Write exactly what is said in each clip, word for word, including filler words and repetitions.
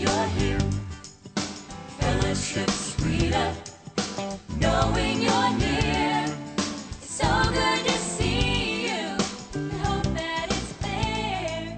you're here. Fellowship sweeter, knowing you're near. It's so good to see you. I hope that it's clear.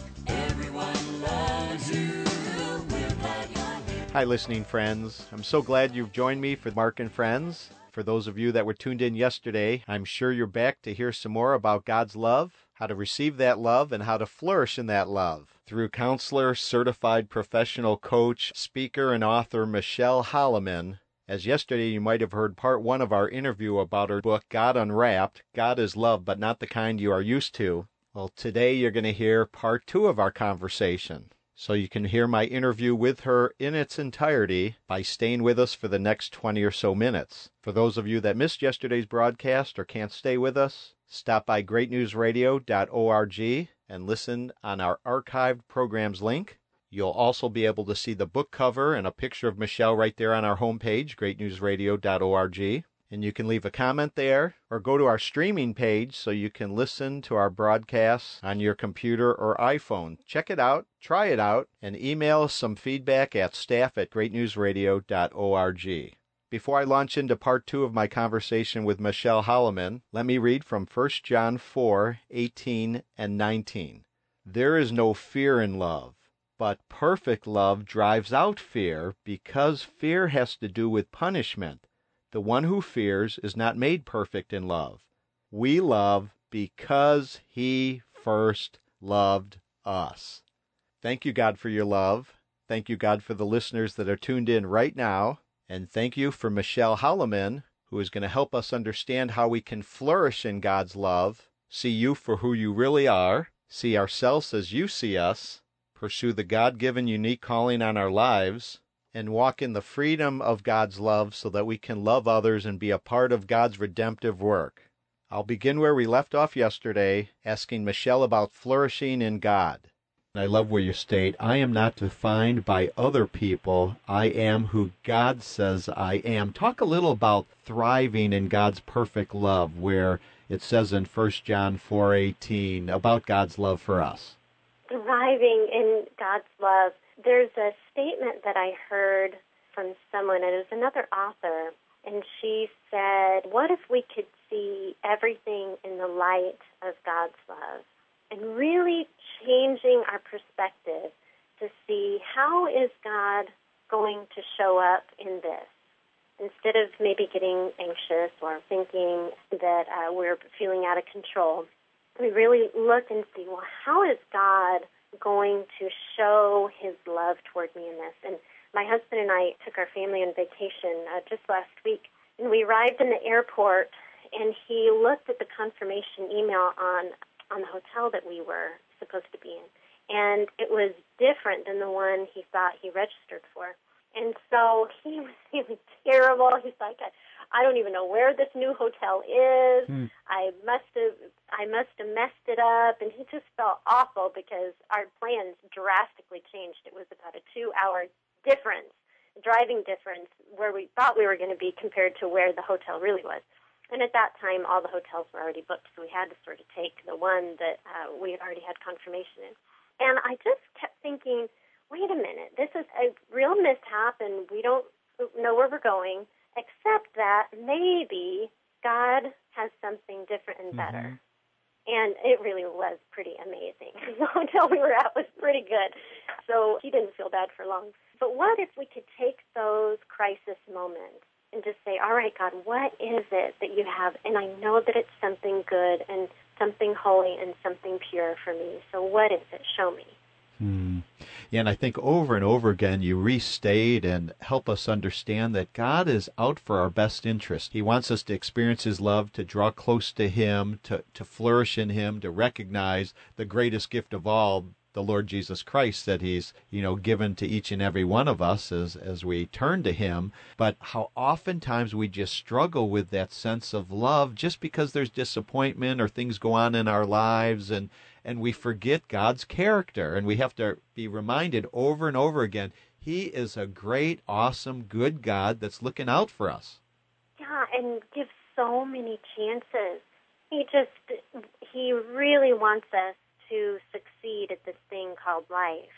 Everyone loves you. We're glad you're here. Hi, listening friends. I'm so glad you've joined me for Mark and Friends. For those of you that were tuned in yesterday, I'm sure you're back to hear some more about God's love, how to receive that love, and how to flourish in that love. Through counselor, certified professional coach, speaker, and author Michelle Holloman. As yesterday you might have heard part one of our interview about her book, God Unwrapped, God is Love, but not the kind you are used to. Well, today you're going to hear part two of our conversation. So you can hear my interview with her in its entirety by staying with us for the next twenty or so minutes. For those of you that missed yesterday's broadcast or can't stay with us, stop by great news radio dot org and listen on our archived programs link. You'll also be able to see the book cover and a picture of Michelle right there on our homepage, great news radio dot org. And you can leave a comment there or go to our streaming page so you can listen to our broadcasts on your computer or iPhone. Check it out, try it out, and email us some feedback at staff at great news radio dot org. Before I launch into part two of my conversation with Michelle Holloman, let me read from First John four, eighteen and nineteen. There is no fear in love, but perfect love drives out fear, because fear has to do with punishment. The one who fears is not made perfect in love. We love because He first loved us. Thank you, God, for your love. Thank you, God, for the listeners that are tuned in right now. And thank you for Michelle Holloman, who is going to help us understand how we can flourish in God's love, see you for who you really are, see ourselves as you see us, pursue the God-given unique calling on our lives, and walk in the freedom of God's love so that we can love others and be a part of God's redemptive work. I'll begin where we left off yesterday, asking Michelle about flourishing in God. I love where you state, I am not defined by other people. I am who God says I am. Talk a little about thriving in God's perfect love, where it says in First John four eighteen about God's love for us. Thriving in God's love. There's a statement that I heard from someone, and it was another author, and she said, what if we could see everything in the light of God's love? And really changing our perspective to see how is God going to show up in this? Instead of maybe getting anxious or thinking that uh, we're feeling out of control, we really look and see, well, how is God going to show His love toward me in this? And my husband and I took our family on vacation uh, just last week, and we arrived in the airport, and he looked at the confirmation email on on the hotel that we were supposed to be in, and it was different than the one he thought he registered for. And so he was feeling terrible. He's like, I, I don't even know where this new hotel is. Hmm. I must have, I must have messed it up. And he just felt awful because our plans drastically changed. It was about a two-hour difference, driving difference, where we thought we were going to be compared to where the hotel really was. And at that time, all the hotels were already booked, so we had to sort of take the one that uh, we had already had confirmation in. And I just kept thinking, wait a minute, this is a real mishap, and we don't know where we're going, except that maybe God has something different and better. Mm-hmm. And it really was pretty amazing. The hotel we were at was pretty good, so he didn't feel bad for long. But what if we could take those crisis moments and just say, all right, God, what is it that you have? And I know that it's something good and something holy and something pure for me. So what is it? Show me. Hmm. Yeah, and I think over and over again you restate and help us understand that God is out for our best interest. He wants us to experience His love, to draw close to Him, to, to flourish in Him, to recognize the greatest gift of all, the Lord Jesus Christ, that He's, you know, given to each and every one of us as, as we turn to Him. But how oftentimes we just struggle with that sense of love just because there's disappointment or things go on in our lives, and, and we forget God's character. And we have to be reminded over and over again, He is a great, awesome, good God that's looking out for us. Yeah, and gives so many chances. He just, He really wants us to succeed at this thing called life.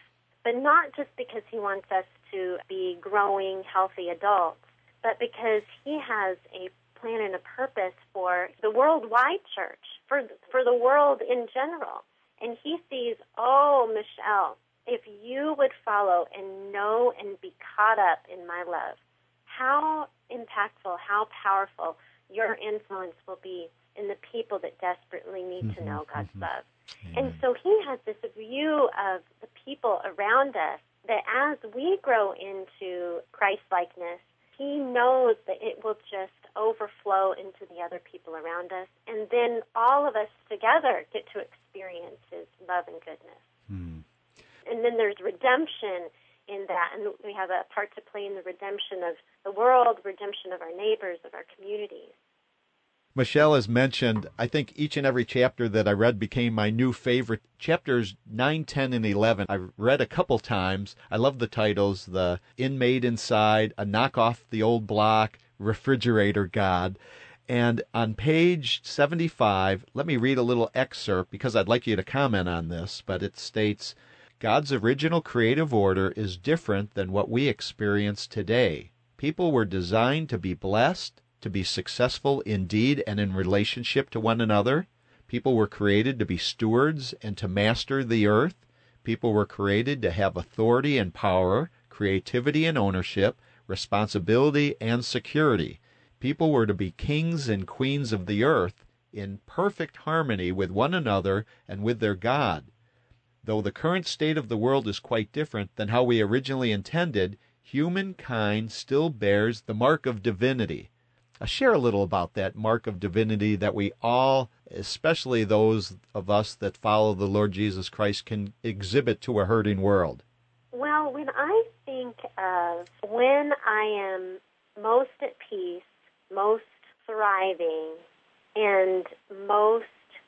but not just because he wants us to be growing, healthy adults, but because he has a plan and a purpose for the worldwide church, for for the world in general. And he sees, oh, Michelle, if you would follow and know and be caught up in my love, how impactful, how powerful your influence will be in the people that desperately need mm-hmm, to know God's mm-hmm. love. Amen. And so he has this view of the people around us that as we grow into Christ-likeness, he knows that it will just overflow into the other people around us, and then all of us together get to experience his love and goodness. Hmm. And then there's redemption in that, and we have a part to play in the redemption of the world, redemption of our neighbors, of our communities. Michelle has mentioned, I think each and every chapter that I read became my new favorite. Chapters nine, ten, and eleven I've read a couple times. I love the titles, the Inmate Inside, A Knock Off the Old Block, Refrigerator God. And on page seventy-five, let me read a little excerpt because I'd like you to comment on this, but it states, God's original creative order is different than what we experience today. People were designed to be blessed, to be successful in deed and in relationship to one another. People were created to be stewards and to master the earth. People were created to have authority and power, creativity and ownership, responsibility and security. People were to be kings and queens of the earth in perfect harmony with one another and with their God. Though the current state of the world is quite different than how we originally intended, humankind still bears the mark of divinity. I'll share a little about that mark of divinity that we all, especially those of us that follow the Lord Jesus Christ, can exhibit to a hurting world. Well, when I think of when I am most at peace, most thriving, and most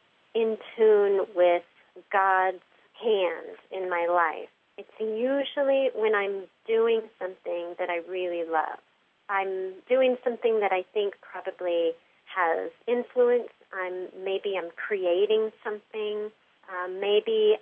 in tune with God's hand in my life, it's usually when I'm doing something that I really love. I'm doing something that I think probably has influence. I'm maybe I'm creating something. Um, maybe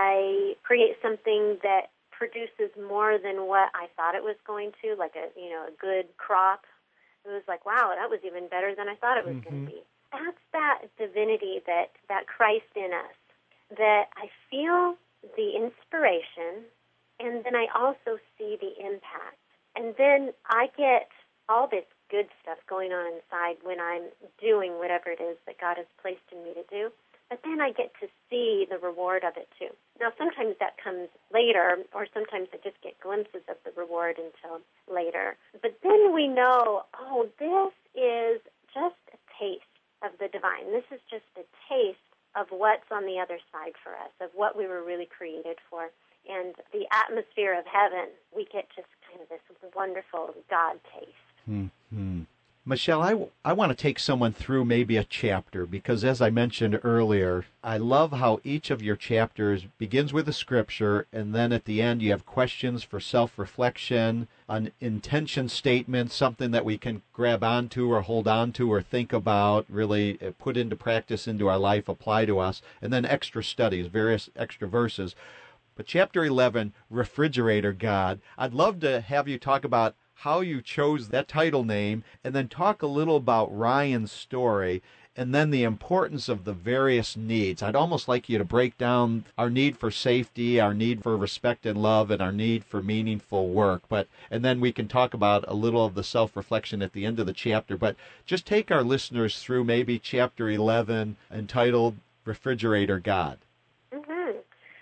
I create something that produces more than what I thought it was going to, like a you know a good crop. It was like, wow, that was even better than I thought it was mm-hmm. going to be. That's that divinity, that that Christ in us, that I feel the inspiration, and then I also see the impact, and then I get all this good stuff going on inside when I'm doing whatever it is that God has placed in me to do. But then I get to see the reward of it too. Now, sometimes that comes later, or sometimes I just get glimpses of the reward until later. But then we know, oh, this is just a taste of the divine. This is just a taste of what's on the other side for us, of what we were really created for. And the atmosphere of heaven, we get just kind of this wonderful God taste. Mm-hmm. Michelle, I, I want to take someone through maybe a chapter because, as I mentioned earlier, I love how each of your chapters begins with a scripture, and then at the end you have questions for self-reflection, an intention statement, something that we can grab onto or hold on to or think about, really put into practice into our life, apply to us, and then extra studies, various extra verses. But chapter eleven, Refrigerator God, I'd love to have you talk about how you chose that title name, and then talk a little about Ryan's story, and then the importance of the various needs. I'd almost like you to break down our need for safety, our need for respect and love, and our need for meaningful work. But and then we can talk about a little of the self-reflection at the end of the chapter. But just take our listeners through maybe chapter eleven, entitled Refrigerator God. Mm-hmm.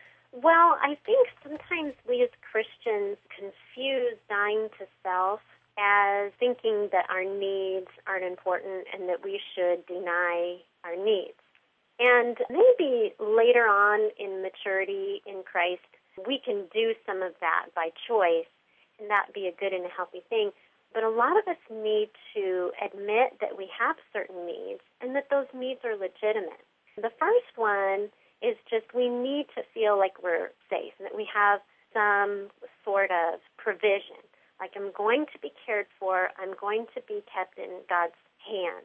Well, I think sometimes we as Christians confuse dying to self as thinking that our needs aren't important and that we should deny our needs. And maybe later on in maturity in Christ, we can do some of that by choice, and that be a good and a healthy thing. But a lot of us need to admit that we have certain needs and that those needs are legitimate. The first one is just we need to feel like we're safe and that we have some sort of provision. Like I'm going to be cared for, I'm going to be kept in God's hand.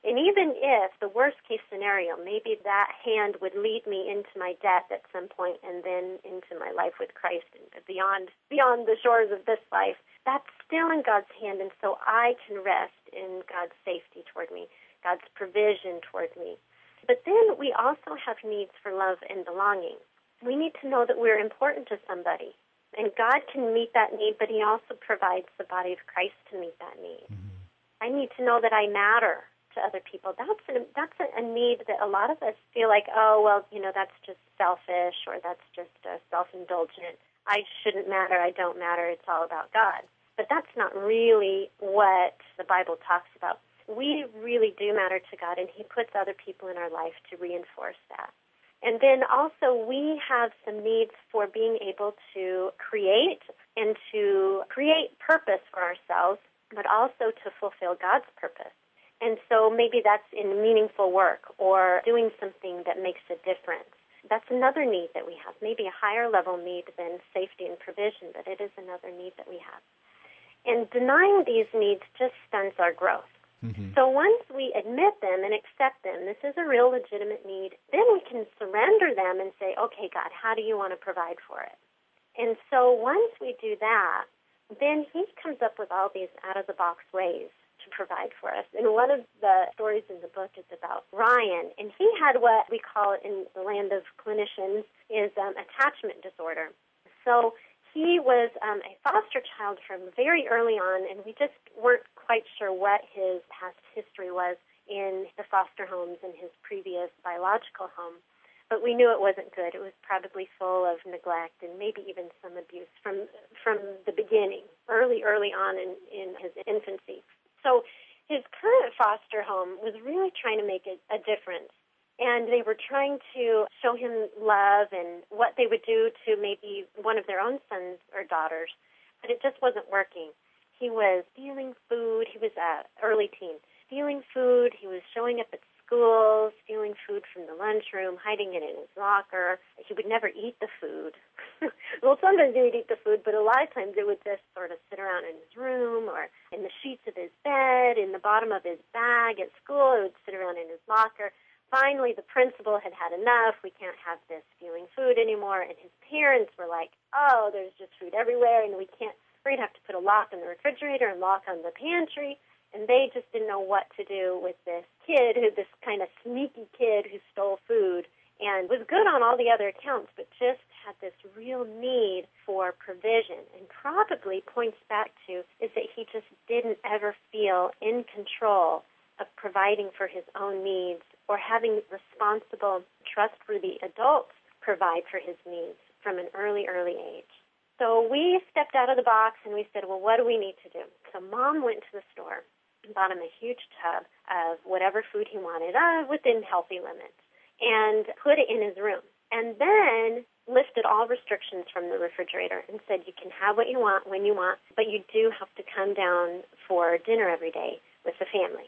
And even if the worst case scenario, maybe that hand would lead me into my death at some point and then into my life with Christ and beyond beyond the shores of this life, that's still in God's hand, and so I can rest in God's safety toward me, God's provision toward me. But then we also have needs for love and belonging. We need to know that we're important to somebody, and God can meet that need, but he also provides the body of Christ to meet that need. Mm-hmm. I need to know that I matter to other people. That's a, that's a, a need that a lot of us feel like, oh, well, you know, that's just selfish, or that's just uh, self-indulgent. I shouldn't matter, I don't matter, it's all about God. But that's not really what the Bible talks about. We really do matter to God, and he puts other people in our life to reinforce that. And then also we have some needs for being able to create and to create purpose for ourselves, but also to fulfill God's purpose. And so maybe that's in meaningful work or doing something that makes a difference. That's another need that we have, maybe a higher level need than safety and provision, but it is another need that we have. And denying these needs just stunts our growth. Mm-hmm. So once we admit them and accept them, this is a real legitimate need, then we can surrender them and say, okay, God, how do you want to provide for it? And so once we do that, then he comes up with all these out-of-the-box ways to provide for us. And one of the stories in the book is about Ryan, and he had what we call in the land of clinicians is um, attachment disorder. So he was um, a foster child from very early on, and we just weren't quite sure what his past history was in the foster homes in his previous biological home. But we knew it wasn't good. It was probably full of neglect and maybe even some abuse from from the beginning, early, early on in, in his infancy. So his current foster home was really trying to make a, a difference. And they were trying to show him love and what they would do to maybe one of their own sons or daughters. But it just wasn't working. He was stealing food. He was uh, early teen. Stealing food. He was showing up at school, stealing food from the lunchroom, hiding it in his locker. He would never eat the food. Well, sometimes he would eat the food, but a lot of times it would just sort of sit around in his room or in the sheets of his bed, in the bottom of his bag at school. It would sit around in his locker. Finally, the principal had had enough. We can't have this stealing food anymore. And his parents were like, oh, there's just food everywhere, and we can't, we're going to have to put a lock on the refrigerator and lock on the pantry. And they just didn't know what to do with this kid, who this kind of sneaky kid who stole food and was good on all the other accounts, but just had this real need for provision, and probably points back to is that he just didn't ever feel in control of providing for his own needs or having responsible, trustworthy adults provide for his needs from an early, early age. So we stepped out of the box and we said, well, what do we need to do? So Mom went to the store and bought him a huge tub of whatever food he wanted, uh, within healthy limits, and put it in his room. And then lifted all restrictions from the refrigerator and said you can have what you want when you want, but you do have to come down for dinner every day with the family.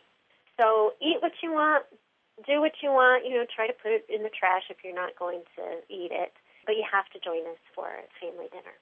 So eat what you want, do what you want, you know, try to put it in the trash if you're not going to eat it, but you have to join us for family dinner.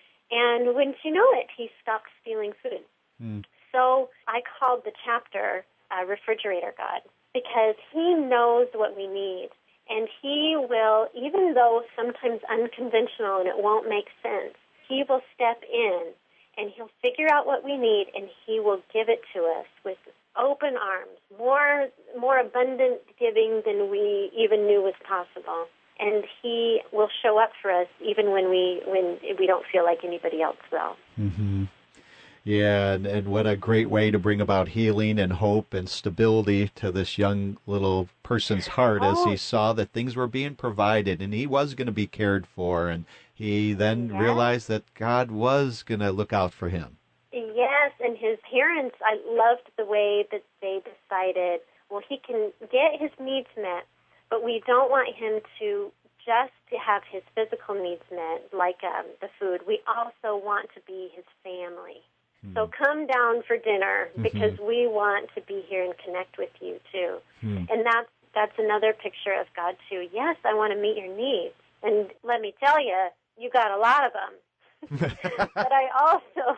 And wouldn't you know it, he stopped stealing food. Mm. So I called the chapter uh, Refrigerator God, because he knows what we need. And he will, even though sometimes unconventional and it won't make sense, he will step in and he'll figure out what we need, and he will give it to us with open arms, more more abundant giving than we even knew was possible. And he will show up for us even when we when we don't feel like anybody else will. Mm-hmm. Yeah, and, and what a great way to bring about healing and hope and stability to this young little person's heart oh. as he saw that things were being provided and he was going to be cared for, and he then yes. realized that God was going to look out for him. Yes, and his parents, I loved the way that they decided, well, he can get his needs met, but we don't want him to just to have his physical needs met, like um, the food. We also want to be his family. So come down for dinner because mm-hmm. we want to be here and connect with you too. Mm. And that's, that's another picture of God too. Yes, I want to meet your needs. And let me tell you, you got a lot of them. But I also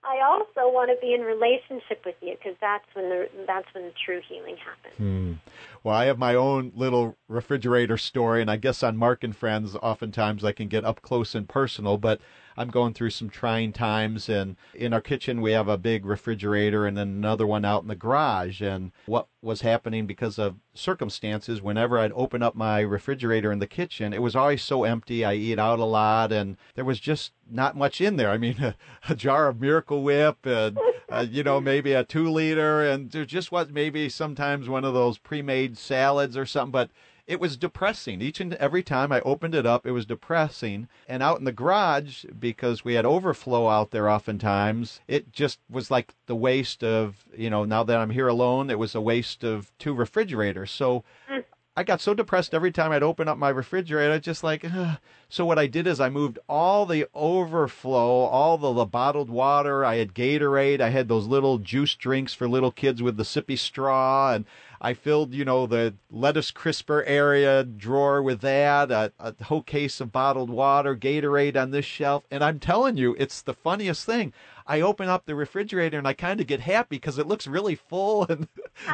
I also want to be in relationship with you because that's when the that's when the true healing happens. Hmm. Well, I have my own little refrigerator story, and I guess on Mark and Friends, oftentimes I can get up close and personal, but I'm going through some trying times, and in our kitchen we have a big refrigerator and then another one out in the garage, and what was happening because of circumstances, whenever I'd open up my refrigerator in the kitchen, it was always so empty. I eat out a lot, and there was just not much in there. I mean, a, a jar of Miracle Whip, and uh, you know, maybe a two liter, and there just was maybe sometimes one of those pre-made salads or something, but it was depressing. Each and every time I opened it up, it was depressing. And out in the garage, because we had overflow out there oftentimes, it just was like the waste of, you know, now that I'm here alone, it was a waste of two refrigerators. So I got so depressed every time I'd open up my refrigerator, just like, ugh. So what I did is I moved all the overflow, all the, the bottled water. I had Gatorade. I had those little juice drinks for little kids with the sippy straw, and I filled, you know, the lettuce crisper area drawer with that, a, a whole case of bottled water, Gatorade on this shelf. And I'm telling you, it's the funniest thing. I open up the refrigerator and I kind of get happy because it looks really full and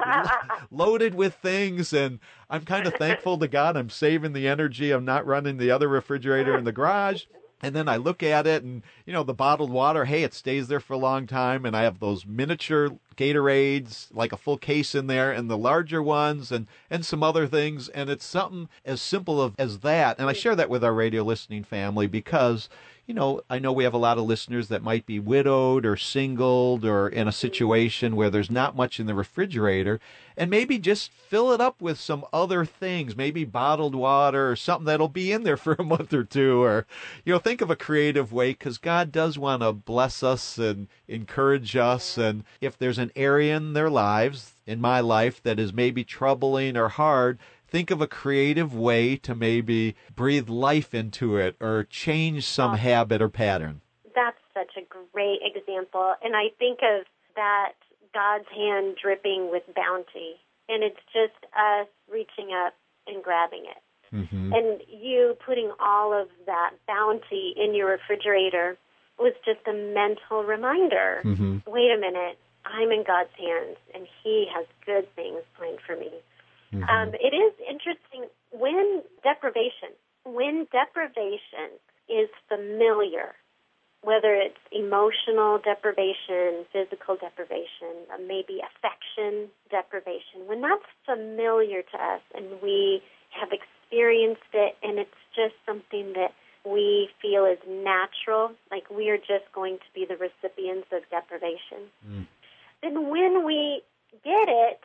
loaded with things. And I'm kind of thankful to God I'm saving the energy. I'm not running the other refrigerator in the garage. And then I look at it and, you know, the bottled water, hey, it stays there for a long time. And I have those miniature Gatorades, like a full case in there, and the larger ones and, and some other things. And it's something as simple of, as that. And I share that with our radio listening family because, you know, I know we have a lot of listeners that might be widowed or singled or in a situation where there's not much in the refrigerator, and maybe just fill it up with some other things, maybe bottled water or something that'll be in there for a month or two, or, you know, think of a creative way, because God does want to bless us and encourage us. And if there's an area in their lives, in my life, that is maybe troubling or hard, think of a creative way to maybe breathe life into it or change some Oh. habit or pattern. That's such a great example. And I think of that God's hand dripping with bounty. And it's just us reaching up and grabbing it. Mm-hmm. And you putting all of that bounty in your refrigerator was just a mental reminder. Mm-hmm. Wait a minute, I'm in God's hands, and He has good things planned for me. Mm-hmm. Um, it is interesting when deprivation, when deprivation is familiar, whether it's emotional deprivation, physical deprivation, uh, maybe affection deprivation, when that's familiar to us and we have experienced it and it's just something that we feel is natural, like we are just going to be the recipients of deprivation, Mm. then when we get it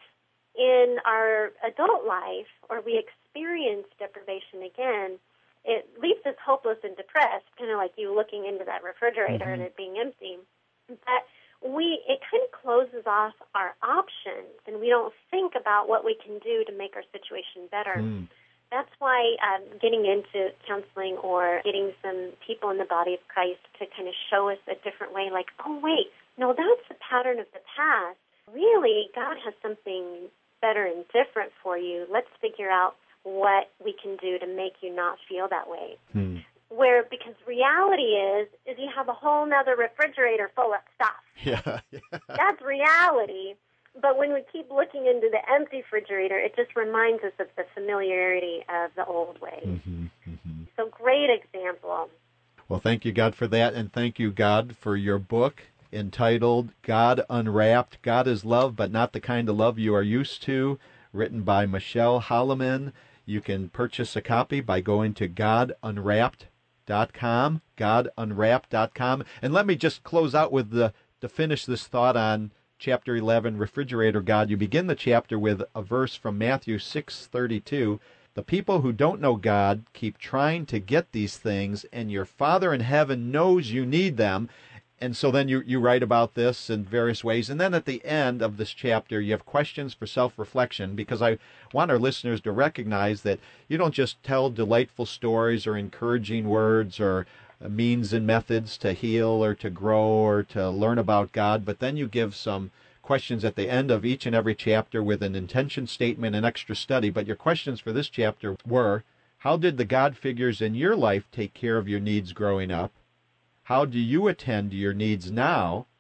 in our adult life or we experience deprivation again, it leaves us hopeless and depressed, kind of like you looking into that refrigerator Mhm. and it being empty. But we it kind of closes off our options, and we don't think about what we can do to make our situation better. Mm. That's why um, getting into counseling or getting some people in the body of Christ to kind of show us a different way, like, oh, wait, no, that's a pattern of the past. Really, God has something better and different for you. Let's figure out what we can do to make you not feel that way. Mm. Where, because reality is, is you have a whole nother refrigerator full of stuff. Yeah. yeah. That's reality. But when we keep looking into the empty refrigerator, it just reminds us of the familiarity of the old ways. Mm-hmm. Mm-hmm. So great example. Well, thank you, God, for that, and thank you, God, for your book entitled God Unwrapped. God is love, but not the kind of love you are used to, written by Michelle Holloman. You can purchase a copy by going to god unwrapped dot com, god unwrapped dot com. And let me just close out with the, to finish this thought on chapter eleven, Refrigerator God. You begin the chapter with a verse from Matthew six thirty-two. The people who don't know God keep trying to get these things, and your Father in heaven knows you need them. And so then you, you write about this in various ways. And then at the end of this chapter, you have questions for self-reflection, because I want our listeners to recognize that you don't just tell delightful stories or encouraging words or means and methods to heal or to grow or to learn about God, but then you give some questions at the end of each and every chapter with an intention statement and extra study. But your questions for this chapter were, how did the God figures in your life take care of your needs growing up? How do you attend to your needs now?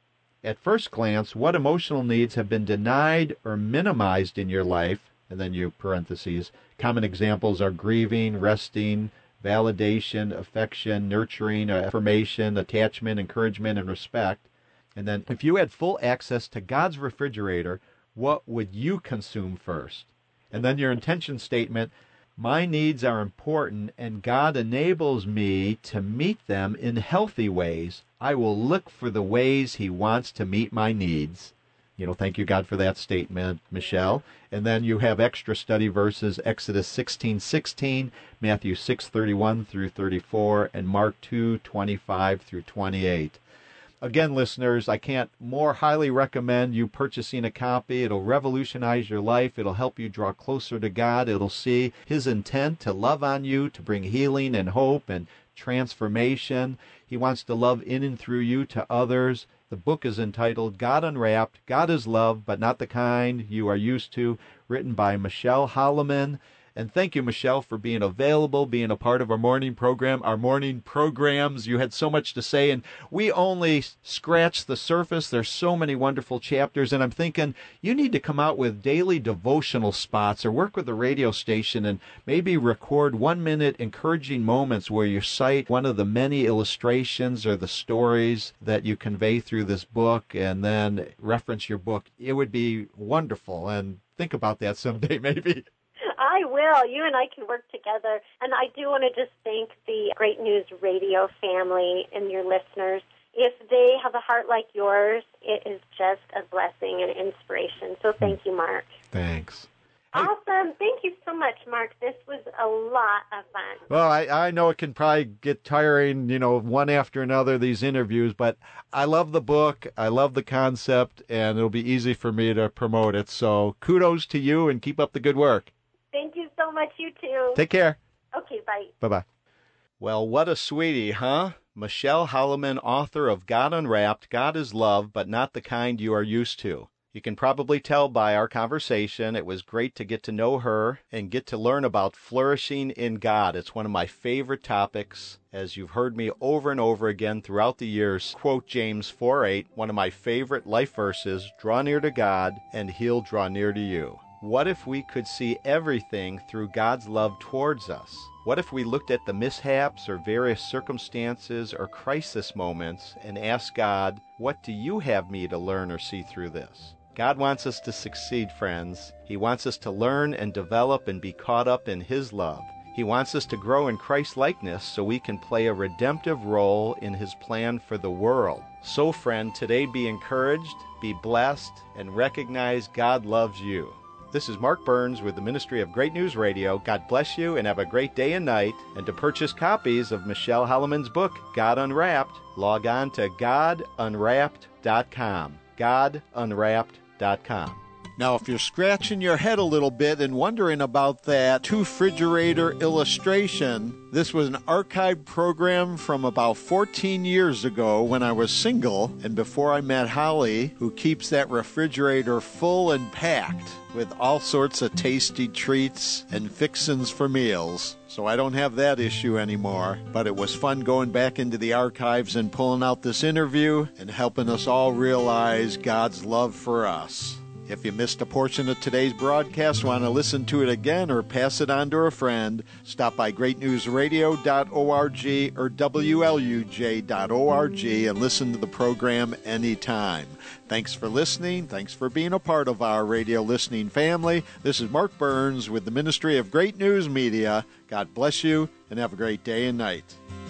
at first glance, what emotional needs have been denied or minimized in your life? And then you parentheses. Common examples are grieving, resting, validation, affection, nurturing, affirmation, attachment, encouragement, and respect. And then if you had full access to God's refrigerator, what would you consume first? And then your intention statement, my needs are important and God enables me to meet them in healthy ways. I will look for the ways he wants to meet my needs. You know, thank you, God, for that statement, Michelle. And then you have extra study verses, Exodus sixteen sixteen, Matthew six thirty-one through thirty-four, and Mark two twenty-five through twenty-eight. Again, listeners, I can't more highly recommend you purchasing a copy. It'll revolutionize your life. It'll help you draw closer to God. It'll see his intent to love on you, to bring healing and hope and transformation. He wants to love in and through you to others. The book is entitled God Unwrapped, God is Love, but Not the Kind You Are Used to, written by Michelle Holloman. And thank you, Michelle, for being available, being a part of our morning program, our morning programs. You had so much to say, and we only scratched the surface. There's so many wonderful chapters, and I'm thinking you need to come out with daily devotional spots or work with the radio station and maybe record one-minute encouraging moments where you cite one of the many illustrations or the stories that you convey through this book and then reference your book. It would be wonderful, and think about that someday maybe. I will. You and I can work together. And I do want to just thank the Great News Radio family and your listeners. If they have a heart like yours, it is just a blessing and inspiration. So thank you, Mark. Thanks. Awesome. Thank you so much, Mark. This was a lot of fun. Well, I, I know it can probably get tiring, you know, one after another, these interviews, but I love the book. I love the concept, and it'll be easy for me to promote it. So kudos to you, and keep up the good work. Thank you so much. You too. Take care. Okay, bye. Bye-bye. Well, what a sweetie, huh? Michelle Holloman, author of God Unwrapped, God is Love, but Not the Kind You Are Used to. You can probably tell by our conversation, it was great to get to know her and get to learn about flourishing in God. It's one of my favorite topics. As you've heard me over and over again throughout the years, quote James four eight, one of my favorite life verses, draw near to God, and he'll draw near to you. What if we could see everything through God's love towards us? What if we looked at the mishaps or various circumstances or crisis moments and asked God, what do you have me to learn or see through this? God wants us to succeed, friends. He wants us to learn and develop and be caught up in his love. He wants us to grow in Christ-likeness so we can play a redemptive role in his plan for the world. So, friend, today be encouraged, be blessed, and recognize God loves you. This is Mark Burns with the Ministry of Great News Radio. God bless you and have a great day and night. And to purchase copies of Michelle Holloman's book, God Unwrapped, log on to God Unwrapped dot com. God Unwrapped dot com. Now, if you're scratching your head a little bit and wondering about that two-refrigerator illustration, this was an archived program from about fourteen years ago when I was single and before I met Holly, who keeps that refrigerator full and packed with all sorts of tasty treats and fixins for meals. So I don't have that issue anymore, but it was fun going back into the archives and pulling out this interview and helping us all realize God's love for us. If you missed a portion of today's broadcast, want to listen to it again or pass it on to a friend, stop by great news radio dot org or W L U J dot org and listen to the program anytime. Thanks for listening. Thanks for being a part of our radio listening family. This is Mark Burns with the Ministry of Great News Media. God bless you and have a great day and night.